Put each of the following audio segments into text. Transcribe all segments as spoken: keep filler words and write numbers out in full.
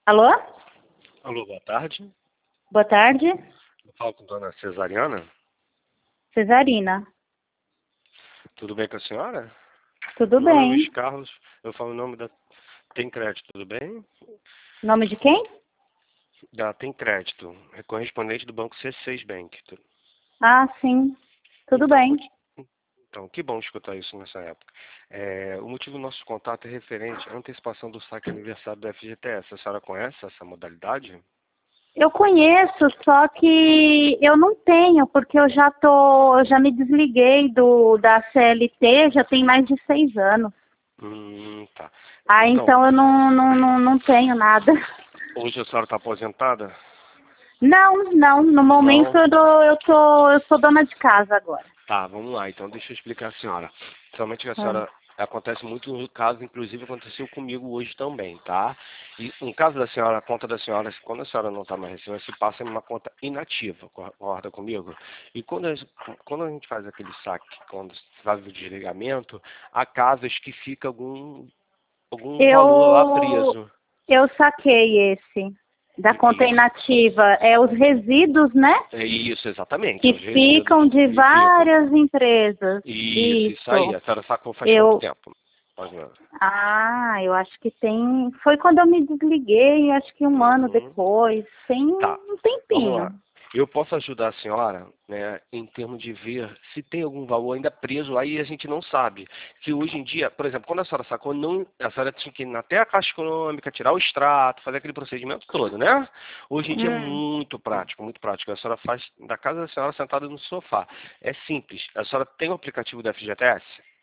Alô? Alô, boa tarde. Boa tarde. Eu falo com a dona Cesariana. Cesarina. Tudo bem com a senhora? Tudo Meu nome é bem. Luiz Carlos. Eu falo o nome da Tem Crédito, tudo bem? Nome de quem? Da Tem Crédito, é correspondente do banco C seis Bank. Tu- Ah, sim. Tudo Então, bem. muito- então, que bom escutar isso nessa época. É, o motivo do nosso contato é referente à antecipação do saque aniversário do F G T S. A senhora conhece essa modalidade? Eu conheço, só que eu não tenho, porque eu já tô, eu já me desliguei do da C L T, já tem mais de seis anos. Hum, tá. Ah, Então, então eu não, não, não, não tenho nada. hoje a senhora está aposentada? Não, não. No momento Não? eu, tô, eu, tô, eu sou dona de casa agora. Tá, vamos lá. Então, deixa eu explicar a senhora. Somente que a Ah. senhora acontece muito no caso, inclusive aconteceu comigo hoje também, tá? E no caso da senhora, a conta da senhora, quando a senhora não está mais recebendo, se passa em uma conta inativa, concorda comigo? E quando a, quando a gente faz aquele saque, quando se faz o desligamento, há casos que fica algum, algum valor lá Eu, preso. eu saquei esse. Da conta Isso, inativa. É os resíduos, né? é isso, exatamente, Que os ficam resíduos de que ficam. várias empresas. Isso, isso aí. Isso. A senhora sacou faz quanto Eu. tempo? Mais ou menos. Ah, eu acho que tem. Foi quando eu me desliguei, acho que um ano Uhum. depois. Tem Tá, um vamos tempinho. lá. Eu posso ajudar a senhora, né, em termos de ver se tem algum valor ainda preso, aí a gente não sabe. Que hoje em dia, por exemplo, quando a senhora sacou, não, a senhora tinha que ir até a Caixa Econômica, tirar o extrato, fazer aquele procedimento todo, né? Hoje em dia é Hum, muito prático, muito prático. A senhora faz da casa da senhora sentada no sofá. É simples. A senhora tem o aplicativo do F G T S?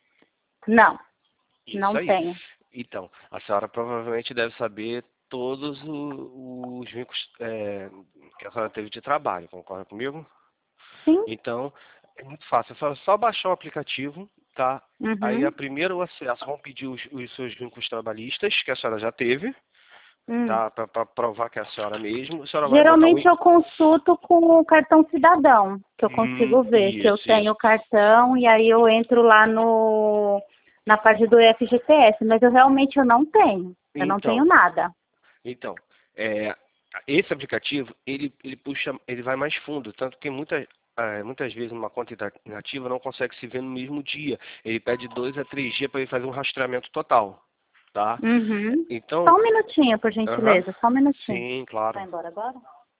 não, Isso não aí. tenho. Então, a senhora provavelmente deve saber todos o- os vincos é, que a senhora teve de trabalho, concorda comigo? Sim? Então, é muito fácil. A senhora só baixar o aplicativo, tá? Aí, a Uhum. primeiro acesso, vão pedir os, os seus vincos trabalhistas, que a senhora já teve, Hum. tá? Para provar que é a senhora mesmo. A senhora vai botar o... Geralmente eu consulto com o cartão cidadão, que eu Hum, consigo ver que eu isso, tenho isso. o cartão e aí eu entro lá no na parte do F G T S, mas eu realmente eu não tenho. Eu não tenho Então, nada. Então, é, esse aplicativo, ele, ele puxa, ele vai mais fundo, tanto que muitas, é, muitas vezes uma conta inativa não consegue se ver no mesmo dia. Ele pede dois a três dias para ele fazer um rastreamento total, tá? Uhum. Só Então, um minutinho, por aham, gentileza, só um minutinho. sim, Vai claro. embora agora?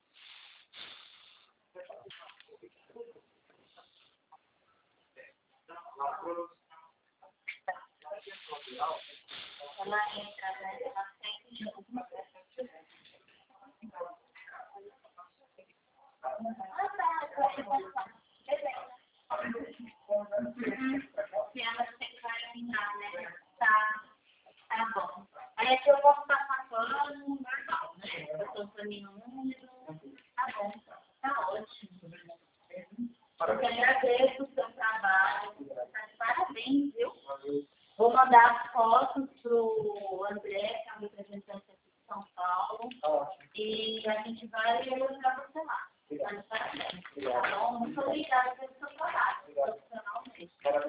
Tá bom. Aí aqui eu posso passar pano normal, né? Eu tô paninho úmido. Tá bom. Tá ótimo. Eu que agradeço o seu trabalho. Tá de parabéns, viu? Vou mandar as fotos pro André, que é o representante aqui de São Paulo. E a gente vai elogiar você lá. Tá de parabéns. Tá bom? Muito obrigada pelo seu trabalho. Profissionalmente.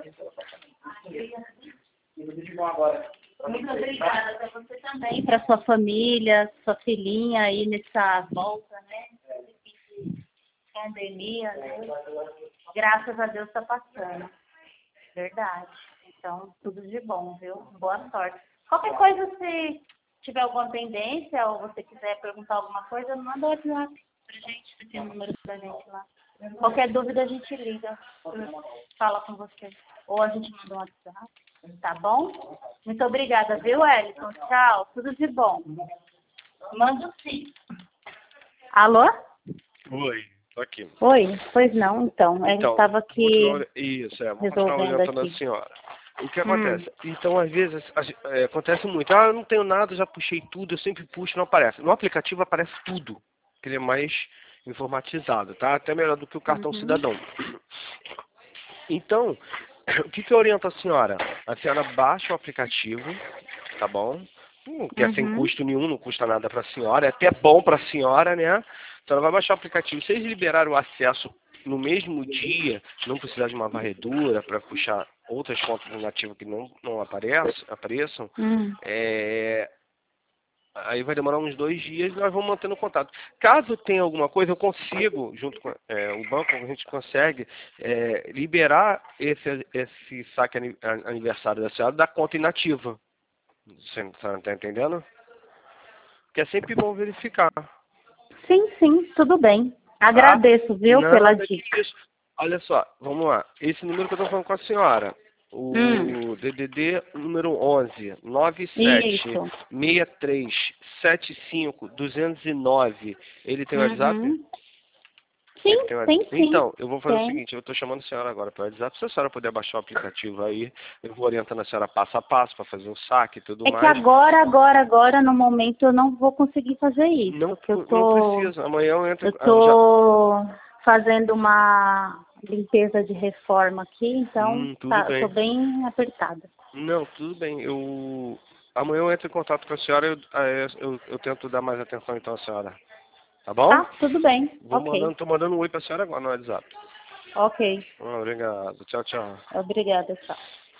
Muito obrigada para você também, para sua família, sua filhinha aí nessa volta, né? De pandemia, né? Graças a Deus está passando. Verdade. Então, tudo de bom, viu? Boa sorte. Qualquer coisa, se tiver alguma pendência ou você quiser perguntar alguma coisa, manda o WhatsApp pra gente, que tem o número da gente lá. Qualquer dúvida a gente liga, fala com você. Ou a gente manda um WhatsApp, tá bom? Muito obrigada, viu, Elton? Tchau, tudo de bom. Manda sim. Alô? Oi, tô aqui. Oi? Pois não, então. Ele Então, estava vou te dar aqui uma- isso, é, vou continuar resolvendo orientando a aqui. senhora. O que Hum. acontece? Então, às vezes, a gen- é, acontece muito. Ah, eu não tenho nada, já puxei tudo, eu sempre puxo, não aparece. No aplicativo aparece tudo, que ele é mais informatizado, tá? Até melhor do que o cartão Uhum. cidadão. Então, o que, que eu oriento a senhora? A senhora baixa o aplicativo, tá bom? Hum, que é sem Uhum. custo nenhum, não custa nada para a senhora, é até bom para a senhora, né? A senhora vai baixar o aplicativo. Se eles liberarem o acesso no mesmo dia, não precisar de uma varredura para puxar outras contas inativas que não, não apareçam, apareçam Hum. é, Aí vai demorar uns dois dias e nós vamos mantendo contato. Caso tenha alguma coisa, eu consigo, junto com é, o banco, a gente consegue é, liberar esse, esse saque ani- aniversário da senhora da conta inativa. Você não está entendendo? Que é sempre bom verificar. Sim, sim, tudo bem. Tá? Agradeço, viu, pela Nada dica. disso. Olha só, vamos lá. Esse número que eu estou falando com a senhora, Hum, o D D D número onze, nove sete isso. seis três sete cinco dois zero nove, ele tem WhatsApp? Uhum. Ele Sim, tem WhatsApp. tem sim. Então, eu vou fazer o Tem. seguinte, eu estou chamando a senhora agora para o WhatsApp. Se a senhora puder baixar o aplicativo aí, eu vou orientando a senhora passo a passo para fazer o saque e tudo É que mais. agora, agora, agora, no momento, eu não vou conseguir fazer isso. Não, Porque eu não tô, precisa. Amanhã eu entro. eu ah, já, tô fazendo uma limpeza de reforma aqui, então hum, tudo tá, eu tô bem. bem apertada. Não, tudo bem. Eu amanhã eu entro em contato com a senhora e eu, aí eu, eu tento dar mais atenção então à senhora. Tá bom? Tá, tudo bem. Vou Ok, mandando, tô mandando um oi pra senhora agora no WhatsApp. ok. Ah, obrigado. Tchau, tchau. Obrigada, tchau.